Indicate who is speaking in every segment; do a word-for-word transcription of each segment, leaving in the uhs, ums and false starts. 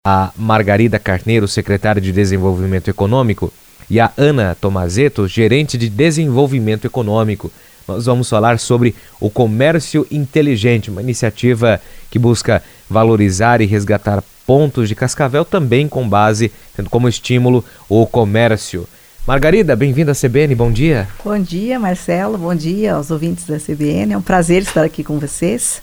Speaker 1: A Margarida Carneiro, secretária de Desenvolvimento Econômico, e a Ana Tomazetto, gerente de Desenvolvimento Econômico. Nós vamos falar sobre o comércio inteligente, uma iniciativa que busca valorizar e resgatar pontos de Cascavel, também com base, tendo como estímulo o comércio. Margarida, bem-vinda à C B N, bom dia.
Speaker 2: Bom dia, Marcelo, bom dia aos ouvintes da C B N, é um prazer estar aqui com vocês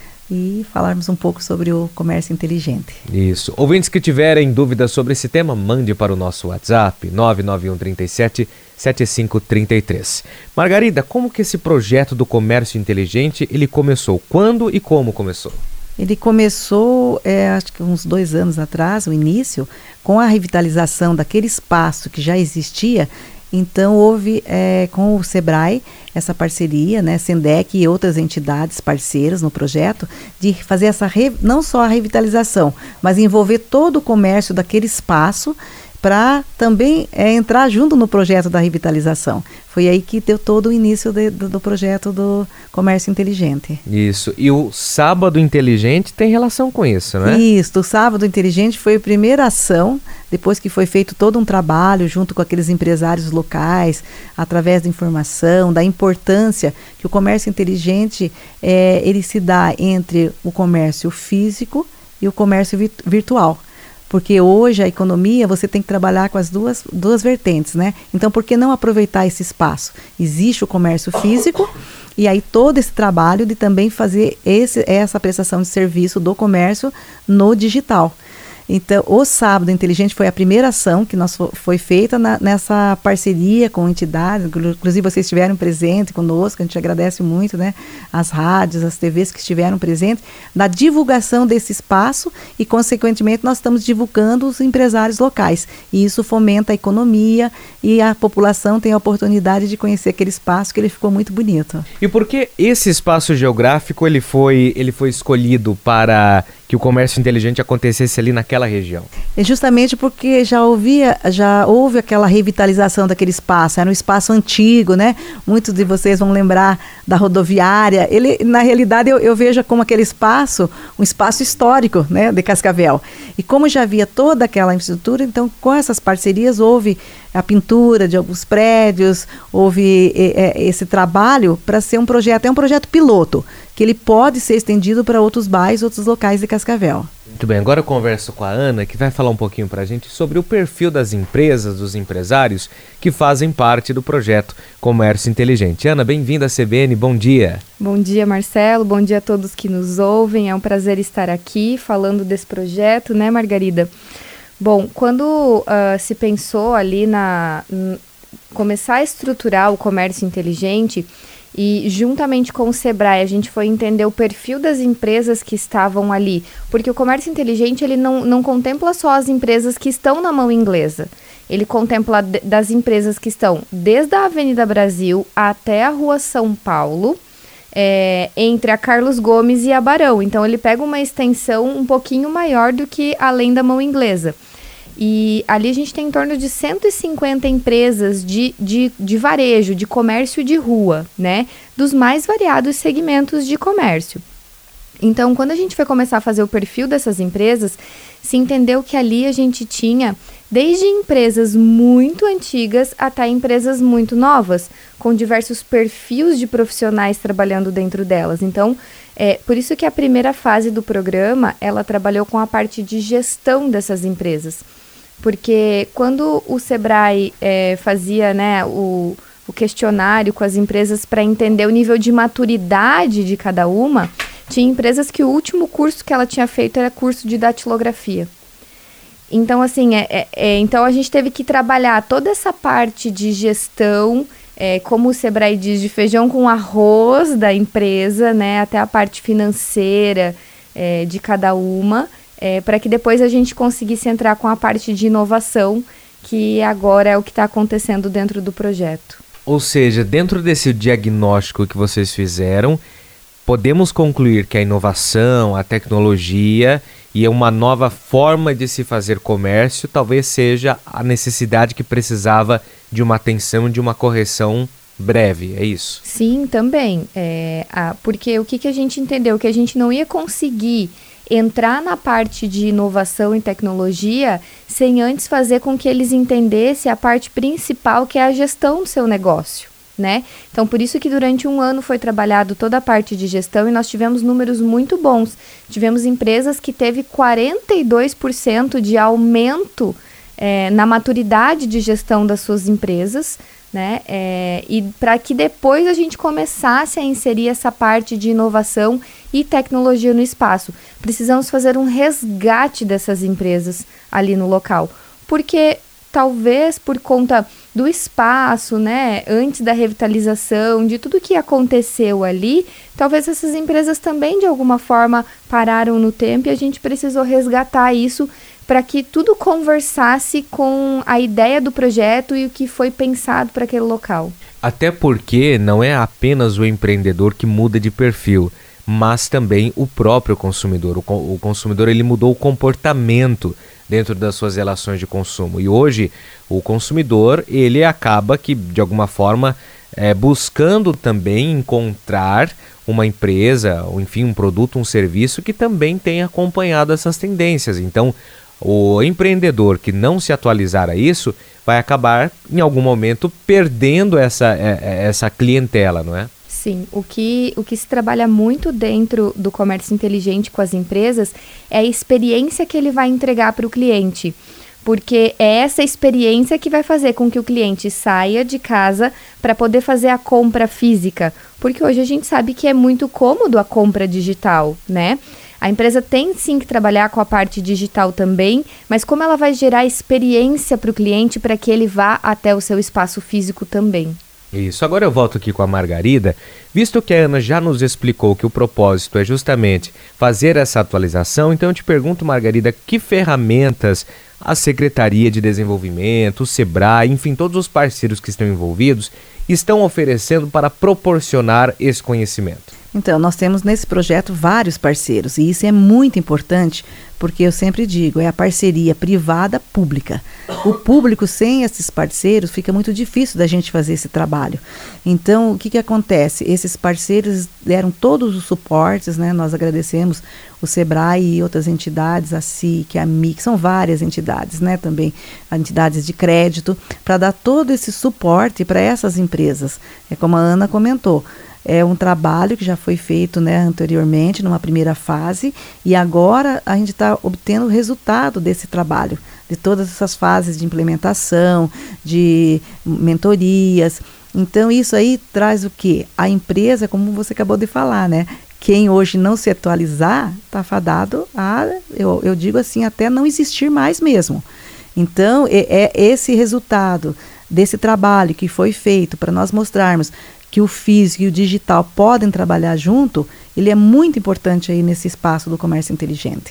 Speaker 2: e falarmos um pouco sobre o comércio inteligente.
Speaker 1: Isso. Ouvintes que tiverem dúvidas sobre esse tema, mande para o nosso WhatsApp, nove nove um três sete, sete cinco três três. Margarida, como que esse projeto do comércio inteligente, ele começou? Quando e como começou?
Speaker 2: Ele começou, é, acho que uns dois anos atrás, o início, com a revitalização daquele espaço que já existia. Então, houve é, com o Sebrae essa parceria, né, Sendec e outras entidades parceiras no projeto, de fazer essa, re, não só a revitalização, mas envolver todo o comércio daquele espaço para também é, entrar junto no projeto da revitalização. Foi aí que deu todo o início de, do, do projeto do comércio inteligente.
Speaker 1: Isso. E o Sábado Inteligente tem relação com isso, né?
Speaker 2: Isso. O Sábado Inteligente foi a primeira ação, depois que foi feito todo um trabalho junto com aqueles empresários locais, através da informação, da importância que o comércio inteligente é, ele se dá entre o comércio físico e o comércio vi- virtual. Porque hoje a economia você tem que trabalhar com as duas, duas vertentes, né? Então, por que não aproveitar esse espaço? Existe o comércio físico e aí todo esse trabalho de também fazer esse, essa prestação de serviço do comércio no digital. Então, o Sábado Inteligente foi a primeira ação que nós fo- foi feita na, nessa parceria com entidades, inclusive vocês estiveram presentes conosco, a gente agradece muito, né? As rádios, as T Vs que estiveram presentes, da divulgação desse espaço e, consequentemente, nós estamos divulgando os empresários locais. E isso fomenta a economia e a população tem a oportunidade de conhecer aquele espaço que ele ficou muito bonito.
Speaker 1: E por que esse espaço geográfico ele foi, ele foi escolhido para que o comércio inteligente acontecesse ali naquela região?
Speaker 2: É justamente porque já, ouvia, já houve aquela revitalização daquele espaço, era um espaço antigo, né? Muitos de vocês vão lembrar da rodoviária. Ele, na realidade, eu, eu vejo como aquele espaço, um espaço histórico, né, de Cascavel. E como já havia toda aquela infraestrutura, então com essas parcerias houve a pintura de alguns prédios, houve é, esse trabalho para ser um projeto, é um projeto piloto, que ele pode ser estendido para outros bairros, outros locais de Cascavel.
Speaker 1: Muito bem, agora eu converso com a Ana, que vai falar um pouquinho para a gente sobre o perfil das empresas, dos empresários que fazem parte do projeto Comércio Inteligente. Ana, bem-vinda à C B N, bom dia.
Speaker 3: Bom dia, Marcelo, bom dia a todos que nos ouvem, é um prazer estar aqui falando desse projeto, né, Margarida? Bom, quando uh, se pensou ali na n- começar a estruturar o comércio inteligente e juntamente com o Sebrae a gente foi entender o perfil das empresas que estavam ali, porque o comércio inteligente ele não, não contempla só as empresas que estão na mão inglesa, ele contempla de, das empresas que estão desde a Avenida Brasil até a Rua São Paulo, É, entre a Carlos Gomes e a Barão. Então, ele pega uma extensão um pouquinho maior do que além da mão inglesa. E ali a gente tem em torno de cento e cinquenta empresas de, de, de varejo, de comércio de rua, né? Dos mais variados segmentos de comércio. Então, quando a gente foi começar a fazer o perfil dessas empresas, se entendeu que ali a gente tinha desde empresas muito antigas até empresas muito novas, com diversos perfis de profissionais trabalhando dentro delas. Então, é por isso que a primeira fase do programa, ela trabalhou com a parte de gestão dessas empresas. Porque quando o Sebrae é, fazia, né, o, o questionário com as empresas para entender o nível de maturidade de cada uma, tinha empresas que o último curso que ela tinha feito era curso de datilografia. Então, assim, é, é, é, então a gente teve que trabalhar toda essa parte de gestão, é, como o Sebrae diz, de feijão com arroz da empresa, né, até a parte financeira é, de cada uma, é, para que depois a gente conseguisse entrar com a parte de inovação, que agora é o que está acontecendo dentro do projeto.
Speaker 1: Ou seja, dentro desse diagnóstico que vocês fizeram, podemos concluir que a inovação, a tecnologia e uma nova forma de se fazer comércio talvez seja a necessidade que precisava de uma atenção, de uma correção breve, é isso?
Speaker 3: Sim, também. É, a, porque o que, que a gente entendeu? Que a gente não ia conseguir entrar na parte de inovação e tecnologia sem antes fazer com que eles entendessem a parte principal, que é a gestão do seu negócio, né? Então, por isso que durante um ano foi trabalhado toda a parte de gestão e nós tivemos números muito bons. Tivemos empresas que teve quarenta e dois por cento de aumento é, na maturidade de gestão das suas empresas, né? É, e para que depois a gente começasse a inserir essa parte de inovação e tecnologia no espaço. Precisamos fazer um resgate dessas empresas ali no local, porque talvez por conta do espaço, né, antes da revitalização, de tudo que aconteceu ali, talvez essas empresas também de alguma forma pararam no tempo e a gente precisou resgatar isso para que tudo conversasse com a ideia do projeto e o que foi pensado para aquele local.
Speaker 1: Até porque não é apenas o empreendedor que muda de perfil, mas também o próprio consumidor. O, o consumidor ele mudou o comportamento dentro das suas relações de consumo. E hoje o consumidor ele acaba que de alguma forma é, buscando também encontrar uma empresa, ou enfim um produto, um serviço que também tenha acompanhado essas tendências. Então o empreendedor que não se atualizar a isso vai acabar em algum momento perdendo essa, essa clientela, não é?
Speaker 3: Sim, o que, o que se trabalha muito dentro do comércio inteligente com as empresas é a experiência que ele vai entregar para o cliente, porque é essa experiência que vai fazer com que o cliente saia de casa para poder fazer a compra física, porque hoje a gente sabe que é muito cômodo a compra digital, né? A empresa tem sim que trabalhar com a parte digital também, mas como ela vai gerar experiência para o cliente para que ele vá até o seu espaço físico também.
Speaker 1: Isso, agora eu volto aqui com a Margarida, visto que a Ana já nos explicou que o propósito é justamente fazer essa atualização, então eu te pergunto, Margarida, que ferramentas a Secretaria de Desenvolvimento, o Sebrae, enfim, todos os parceiros que estão envolvidos, estão oferecendo para proporcionar esse conhecimento?
Speaker 2: Então, nós temos nesse projeto vários parceiros e isso é muito importante porque eu sempre digo, é a parceria privada-pública. O público sem esses parceiros fica muito difícil da gente fazer esse trabalho. Então, o que que acontece? Esses parceiros deram todos os suportes, né? Nós agradecemos o Sebrae e outras entidades, a S I C, a M I C, são várias entidades, né? Também entidades de crédito, para dar todo esse suporte para essas empresas. É como a Ana comentou. É um trabalho que já foi feito, né, anteriormente, numa primeira fase, e agora a gente está obtendo o resultado desse trabalho, de todas essas fases de implementação, de mentorias. Então, isso aí traz o quê? A empresa, como você acabou de falar, né? Quem hoje não se atualizar, está fadado a, eu, eu digo assim, até não existir mais mesmo. Então, é, é esse resultado desse trabalho que foi feito para nós mostrarmos que o físico e o digital podem trabalhar junto, ele é muito importante aí nesse espaço do comércio inteligente.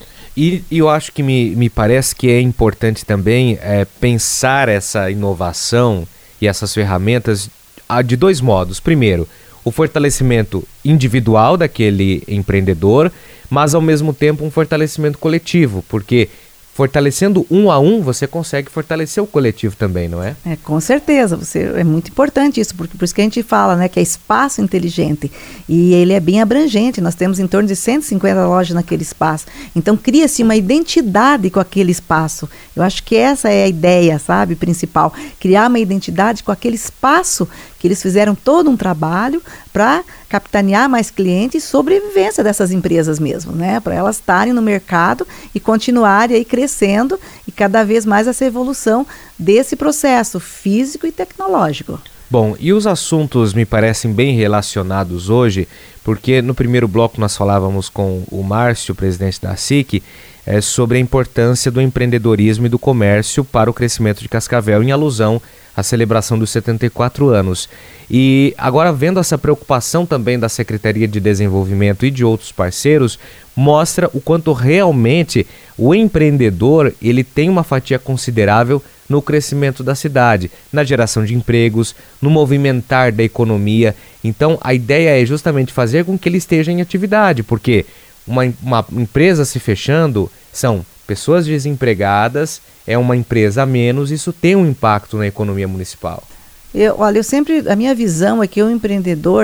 Speaker 1: E, e eu acho que me, me parece que é importante também é, pensar essa inovação e essas ferramentas de dois modos. Primeiro, o fortalecimento individual daquele empreendedor, mas ao mesmo tempo um fortalecimento coletivo, porque fortalecendo um a um, você consegue fortalecer o coletivo também, não é?
Speaker 2: É, com certeza, você, é muito importante isso, porque por isso que a gente fala, né, que é espaço inteligente, e ele é bem abrangente, nós temos em torno de cento e cinquenta lojas naquele espaço, então cria-se uma identidade com aquele espaço. Eu acho que essa é a ideia, sabe, principal, criar uma identidade com aquele espaço que eles fizeram todo um trabalho para capitanear mais clientes e sobrevivência dessas empresas mesmo, né? Para elas estarem no mercado e continuarem aí crescendo e cada vez mais essa evolução desse processo físico e tecnológico.
Speaker 1: Bom, e os assuntos me parecem bem relacionados hoje, porque no primeiro bloco nós falávamos com o Márcio, presidente da S I C, é, sobre a importância do empreendedorismo e do comércio para o crescimento de Cascavel, em alusão à celebração dos setenta e quatro anos. E agora, vendo essa preocupação também da Secretaria de Desenvolvimento e de outros parceiros, mostra o quanto realmente o empreendedor ele tem uma fatia considerável no crescimento da cidade, na geração de empregos, no movimentar da economia. Então, a ideia é justamente fazer com que ele esteja em atividade, porque uma, uma empresa se fechando são pessoas desempregadas, é uma empresa a menos, isso tem um impacto na economia municipal.
Speaker 2: Eu, olha, eu sempre, a minha visão é que o empreendedor,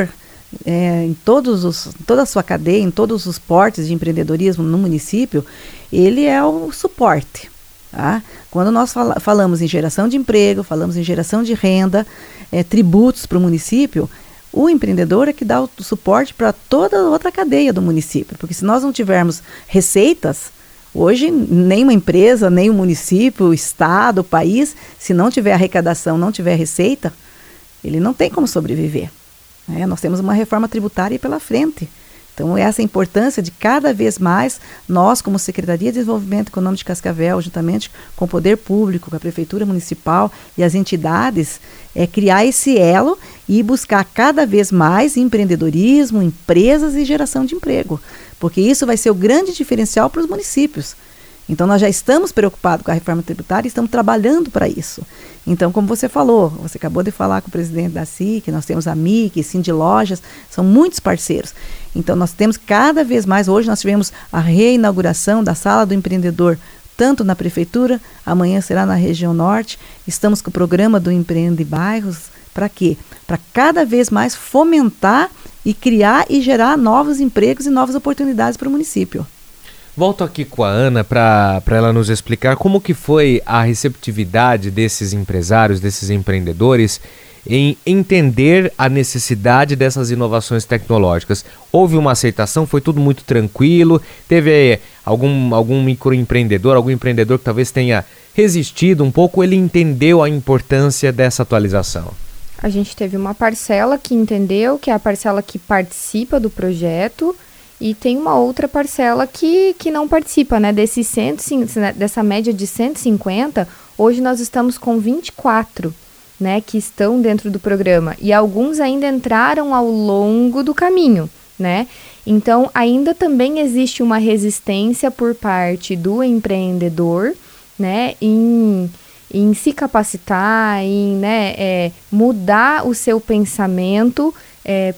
Speaker 2: é, em todos os, toda a sua cadeia, em todos os portes de empreendedorismo no município, ele é o suporte. Tá? Quando nós fala, falamos em geração de emprego, falamos em geração de renda, é, tributos para o município, o empreendedor é que dá o suporte para toda a outra cadeia do município, porque se nós não tivermos receitas, hoje nenhuma empresa, nem o município, o estado, o país, se não tiver arrecadação, não tiver receita, ele não tem como sobreviver. Né? Nós temos uma reforma tributária aí pela frente. Então, essa importância de cada vez mais nós, como Secretaria de Desenvolvimento Econômico de Cascavel, juntamente com o Poder Público, com a Prefeitura Municipal e as entidades, é criar esse elo e buscar cada vez mais empreendedorismo, empresas e geração de emprego. Porque isso vai ser o grande diferencial para os municípios. Então, nós já estamos preocupados com a reforma tributária e estamos trabalhando para isso. Então, como você falou, você acabou de falar com o presidente da S I C, nós temos a M I C, Sim de Lojas, são muitos parceiros. Então, nós temos cada vez mais, hoje nós tivemos a reinauguração da Sala do Empreendedor, tanto na Prefeitura, amanhã será na região norte, estamos com o programa do Empreende Bairros, para quê? Para cada vez mais fomentar e criar e gerar novos empregos e novas oportunidades para o município.
Speaker 1: Volto aqui com a Ana para ela nos explicar como que foi a receptividade desses empresários, desses empreendedores, em entender a necessidade dessas inovações tecnológicas. Houve uma aceitação, foi tudo muito tranquilo, teve algum, algum microempreendedor, algum empreendedor que talvez tenha resistido um pouco, ele entendeu a importância dessa atualização?
Speaker 3: A gente teve uma parcela que entendeu, que é a parcela que participa do projeto, e tem uma outra parcela que, que não participa, né? Desses cento, dessa média de cento e cinquenta, hoje nós estamos com vinte e quatro, né, que estão dentro do programa. E alguns ainda entraram ao longo do caminho, né? Então, ainda também existe uma resistência por parte do empreendedor, né, em, em se capacitar, em, né, é, mudar o seu pensamento É,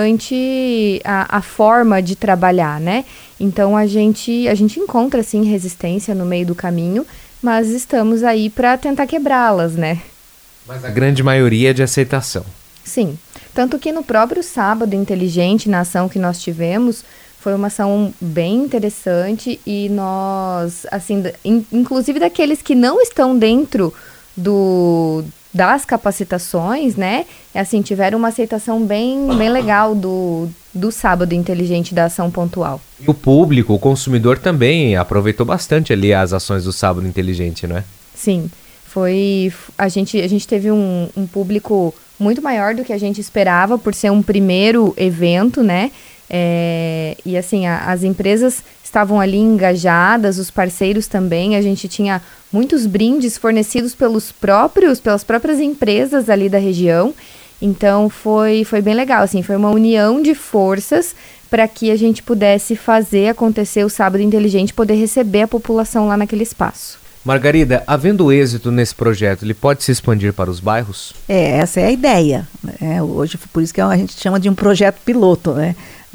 Speaker 3: perante a, a forma de trabalhar, né? Então a gente, a gente encontra sim resistência no meio do caminho, mas estamos aí para tentar quebrá-las, né?
Speaker 1: Mas a grande maioria é de aceitação.
Speaker 3: Sim, tanto que no próprio Sábado Inteligente, na ação que nós tivemos, foi uma ação bem interessante e nós, assim, in, inclusive daqueles que não estão dentro do... das capacitações, né, assim, tiveram uma aceitação bem, bem legal do, do Sábado Inteligente, da ação pontual.
Speaker 1: E o público, o consumidor também aproveitou bastante ali as ações do Sábado Inteligente, não é?
Speaker 3: Sim, foi, a gente, a gente teve um, um público muito maior do que a gente esperava, por ser um primeiro evento, né, é, e assim, a, as empresas estavam ali engajadas, os parceiros também, a gente tinha muitos brindes fornecidos pelos próprios, pelas próprias empresas ali da região, então foi, foi bem legal, assim, foi uma união de forças para que a gente pudesse fazer acontecer o Sábado Inteligente, poder receber a população lá naquele espaço.
Speaker 1: Margarida, havendo êxito nesse projeto, ele pode se expandir para os bairros?
Speaker 2: É, essa é a ideia, né? Hoje, por isso que a gente chama de um projeto piloto, né?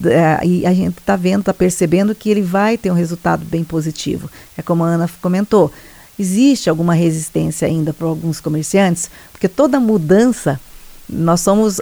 Speaker 2: E a gente está vendo, está percebendo que ele vai ter um resultado bem positivo. É como a Ana comentou, existe alguma resistência ainda para alguns comerciantes, porque toda mudança, nós somos,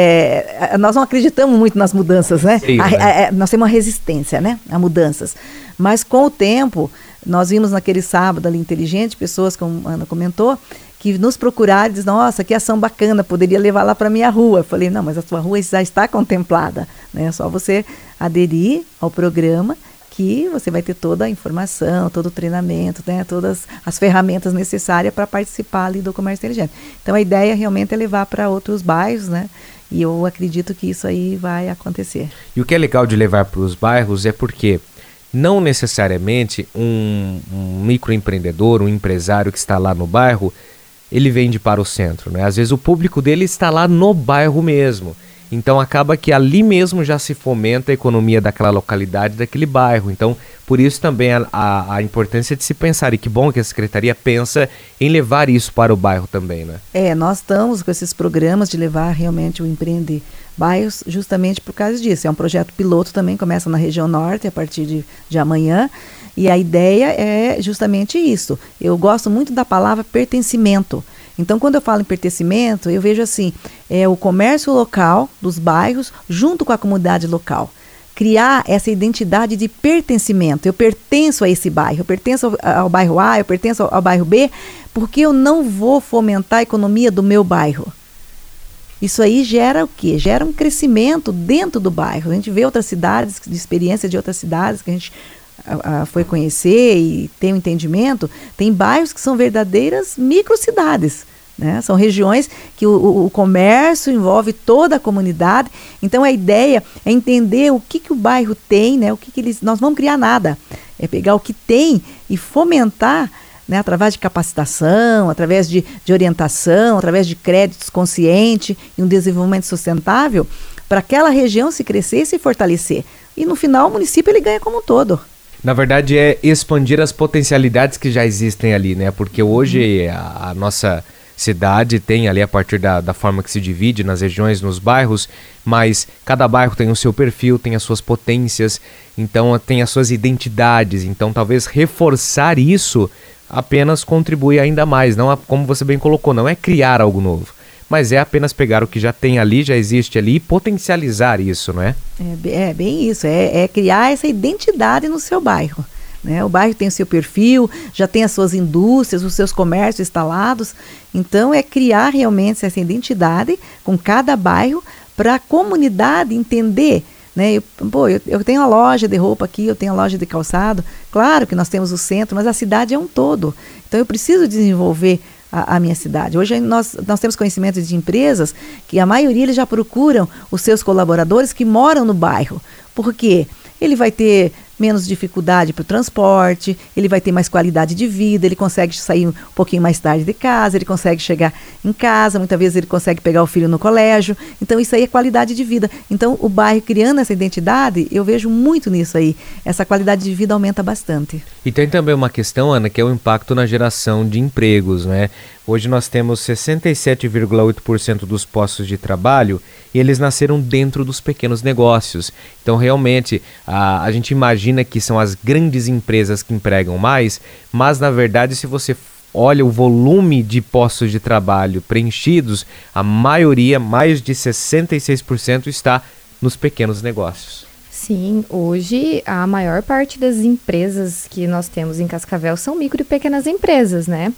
Speaker 2: é, nós não acreditamos muito nas mudanças, né? Sim, a, né? A, a, nós temos uma resistência, né, a mudanças. Mas com o tempo, nós vimos naquele Sábado ali Inteligente, pessoas, como a Ana comentou, que nos procuraram e dizem, nossa, que ação bacana, poderia levar lá para a minha rua. Eu falei, não, mas a sua rua já está contemplada, né? É só você aderir ao programa que você vai ter toda a informação, todo o treinamento, né? Todas as ferramentas necessárias para participar ali do comércio inteligente. Então a ideia realmente é levar para outros bairros, né? E eu acredito que isso aí vai acontecer.
Speaker 1: E o que é legal de levar para os bairros é porque não necessariamente um, um microempreendedor, um empresário que está lá no bairro, ele vende para o centro, né? Às vezes o público dele está lá no bairro mesmo. Então acaba que ali mesmo já se fomenta a economia daquela localidade, daquele bairro. Então, por isso também a, a, a importância de se pensar, e que bom que a Secretaria pensa em levar isso para o bairro também, né?
Speaker 2: É, nós estamos com esses programas de levar realmente o Empreender Bairros justamente por causa disso. É um projeto piloto também, começa na região norte a partir de, de amanhã. E a ideia é justamente isso. Eu gosto muito da palavra pertencimento. Então, quando eu falo em pertencimento, eu vejo assim, é o comércio local dos bairros junto com a comunidade local. Criar essa identidade de pertencimento. Eu pertenço a esse bairro, eu pertenço ao, ao bairro A, eu pertenço ao, ao bairro B, porque eu não vou fomentar a economia do meu bairro. Isso aí gera o quê? Gera um crescimento dentro do bairro. A gente vê outras cidades, de experiência de outras cidades que a gente a, a, foi conhecer e tem um entendimento. Tem bairros que são verdadeiras microcidades, né? São regiões que o, o, o comércio envolve toda a comunidade. Então a ideia é entender o que, que o bairro tem, né? O que, que eles, nós não vamos criar nada. É pegar o que tem e fomentar, né, através de capacitação, através de, de orientação, através de créditos conscientes e um desenvolvimento sustentável, para aquela região se crescer e se fortalecer. E no final o município ele ganha como um todo.
Speaker 1: Na verdade é expandir as potencialidades que já existem ali, né? Porque hoje a, a nossa cidade tem ali a partir da, da forma que se divide nas regiões, nos bairros, mas cada bairro tem o seu perfil, tem as suas potências, então tem as suas identidades. Então talvez reforçar isso apenas contribui ainda mais, não, como você bem colocou, não é criar algo novo, mas é apenas pegar o que já tem ali, já existe ali e potencializar isso, não é?
Speaker 2: É, é bem isso, é, é criar essa identidade no seu bairro, né? O bairro tem o seu perfil, já tem as suas indústrias, os seus comércios instalados, então é criar realmente essa identidade com cada bairro para a comunidade entender. Né? Eu, pô, eu, eu tenho a loja de roupa aqui, eu tenho a loja de calçado, claro que nós temos o centro, mas a cidade é um todo, então eu preciso desenvolver a, a minha cidade. Hoje nós, nós temos conhecimento de empresas que a maioria eles já procuram os seus colaboradores que moram no bairro, porque ele vai ter menos dificuldade para o transporte, ele vai ter mais qualidade de vida, ele consegue sair um pouquinho mais tarde de casa, ele consegue chegar em casa, muitas vezes ele consegue pegar o filho no colégio, então isso aí é qualidade de vida. Então o bairro criando essa identidade, eu vejo muito nisso aí, essa qualidade de vida aumenta bastante.
Speaker 1: E tem também uma questão, Ana, que é o impacto na geração de empregos, né? Hoje nós temos sessenta e sete vírgula oito por cento dos postos de trabalho e eles nasceram dentro dos pequenos negócios. Então, realmente, a, a gente imagina que são as grandes empresas que empregam mais, mas, na verdade, se você olha o volume de postos de trabalho preenchidos, a maioria, mais de sessenta e seis por cento, está nos pequenos negócios.
Speaker 3: Sim, hoje a maior parte das empresas que nós temos em Cascavel são micro e pequenas empresas, né?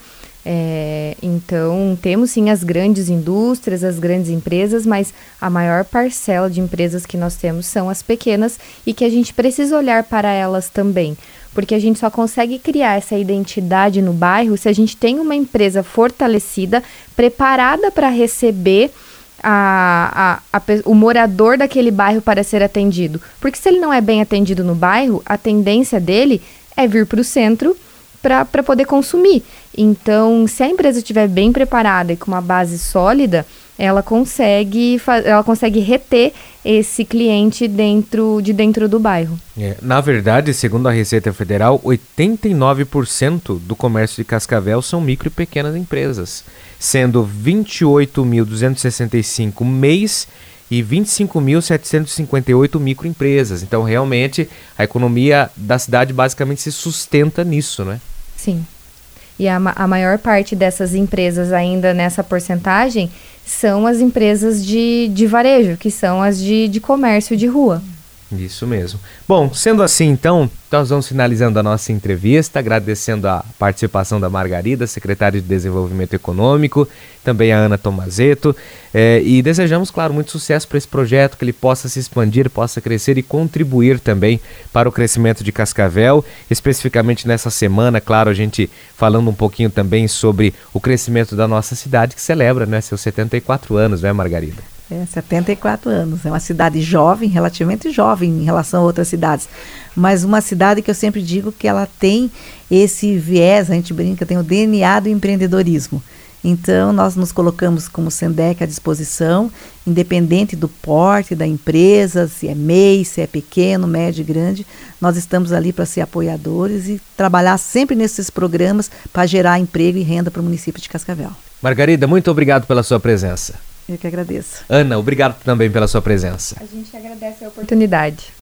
Speaker 3: É, então, temos sim as grandes indústrias, as grandes empresas, mas a maior parcela de empresas que nós temos são as pequenas e que a gente precisa olhar para elas também, porque a gente só consegue criar essa identidade no bairro se a gente tem uma empresa fortalecida, preparada para receber A, a, a, o morador daquele bairro para ser atendido. Porque se ele não é bem atendido no bairro, a tendência dele é vir para o centro para poder consumir. Então, se a empresa estiver bem preparada e com uma base sólida, ela consegue, ela consegue reter esse cliente dentro, de dentro do bairro.
Speaker 1: É, na verdade, segundo a Receita Federal, oitenta e nove por cento do comércio de Cascavel são micro e pequenas empresas, sendo vinte e oito mil duzentos e sessenta e cinco M E Is e vinte e cinco mil setecentos e cinquenta e oito microempresas. Então, realmente, a economia da cidade basicamente se sustenta nisso, né?
Speaker 3: Sim. E a, a maior parte dessas empresas ainda nessa porcentagem são as empresas de, de varejo, que são as de, de comércio de rua.
Speaker 1: Isso mesmo. Bom, sendo assim, então, nós vamos finalizando a nossa entrevista, agradecendo a participação da Margarida, secretária de Desenvolvimento Econômico, também a Ana Tomazetto, eh, e desejamos, claro, muito sucesso para esse projeto, que ele possa se expandir, possa crescer e contribuir também para o crescimento de Cascavel, especificamente nessa semana, claro, a gente falando um pouquinho também sobre o crescimento da nossa cidade, que celebra, né, seus setenta e quatro anos, né, Margarida?
Speaker 2: É, setenta e quatro anos, é uma cidade jovem, relativamente jovem em relação a outras cidades, mas uma cidade que eu sempre digo que ela tem esse viés, a gente brinca, tem o D N A do empreendedorismo. Então, nós nos colocamos como SENDEC à disposição, independente do porte da empresa, se é M E I, se é pequeno, médio e grande, nós estamos ali para ser apoiadores e trabalhar sempre nesses programas para gerar emprego e renda para o município de Cascavel.
Speaker 1: Margarida, muito obrigado pela sua presença.
Speaker 2: Eu que agradeço.
Speaker 1: Ana, obrigado também pela sua presença.
Speaker 3: A gente agradece a oportunidade.